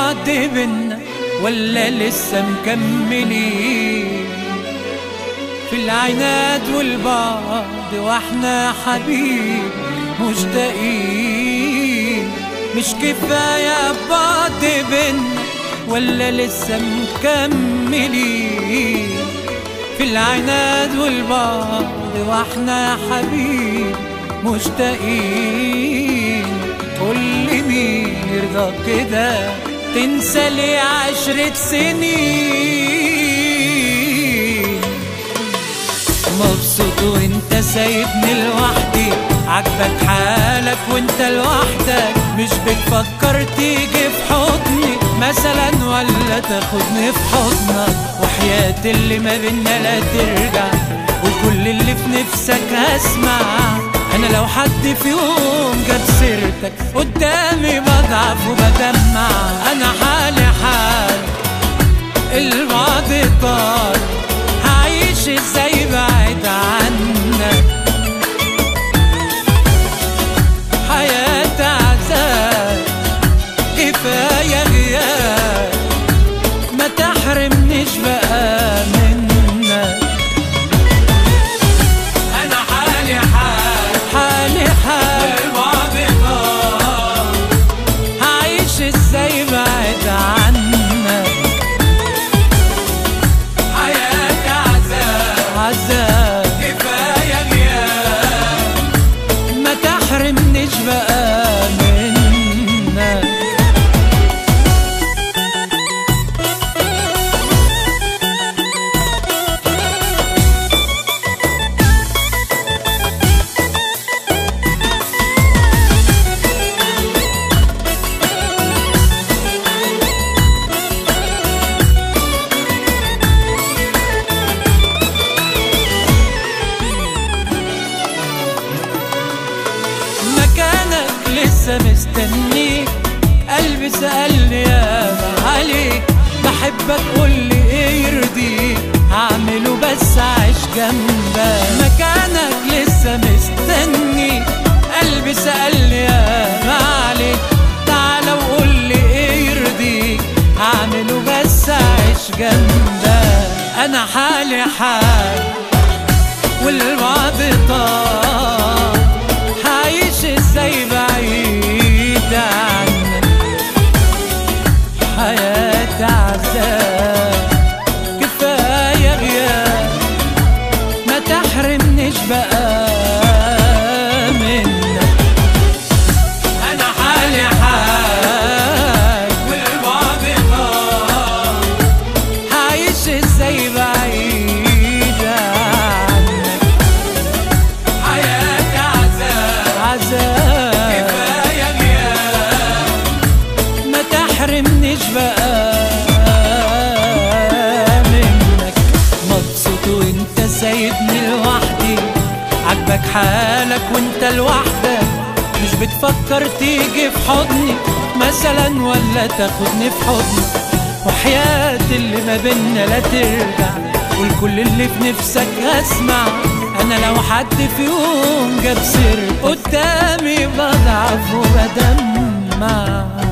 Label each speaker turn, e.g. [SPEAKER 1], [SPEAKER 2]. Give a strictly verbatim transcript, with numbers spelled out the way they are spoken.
[SPEAKER 1] البعد بينا ولا لسه مكملين في العناد والبعد واحنا حبيب مشتاقين؟ مش كفاية بعد بينا ولا لسه مكملين في العناد والبعد واحنا حبيب مشتاقين؟ قولي مين يرضى كده تنسى لي عشرة سنين؟ مبسوط وانت سايبني لوحدي، عجبك حالك وانت لوحدك، مش بتفكر تيجي في حضني مثلا ولا تاخدني في حضنك؟ وحياة اللي ما بينا لا ترجع وكل اللي في نفسك هسمع. انا لو حد في يوم جاب سيرتك قدامي بضعف وبدمع. انا حالي حال البعد طال، هعيش ازاي بعيد عنك؟ حياة عذاب كفاية غياب، ما تحرمنيش بقى منك. انا حالي حال حالي حال البعد طال، هعيش ازاي بعيد عنك؟ حياة عذاب عذاب كفاية غياب، ما تحرمنيش بقى منك. لسه مستنيك، قلبي سألني ياما عليك، بحبك قولي ايه يرضيك، هعمله بس عيش جنبك. مكانك لسه مستني، قلبي سألني ياما عليك، تعالى وقولي ايه يرضيك، هعمله بس عيش جنبك. انا حالي حال والبعد طال، هعيش ازاي بعيد عنك؟ حياة عذاب كفاية غياب، ما تحرمنيش بقى منك. انا حالي حال والبعد طال، هعيش ازاي بعيد عنك؟ حياة عذاب كفاية غياب، ما تحرمنيش بقى منك. مبسوط وانت سايبني لوحدي، عجبك حالك وانت لوحدك، مش بتفكر تيجي في حضني مثلا ولا تاخدني في حضنك؟ وحياة اللي ما بينا لا ترجع والكل اللي في نفسك هسمع. انا لو حد في يوم جاب سيرتك قدامي بضعف وبدمع.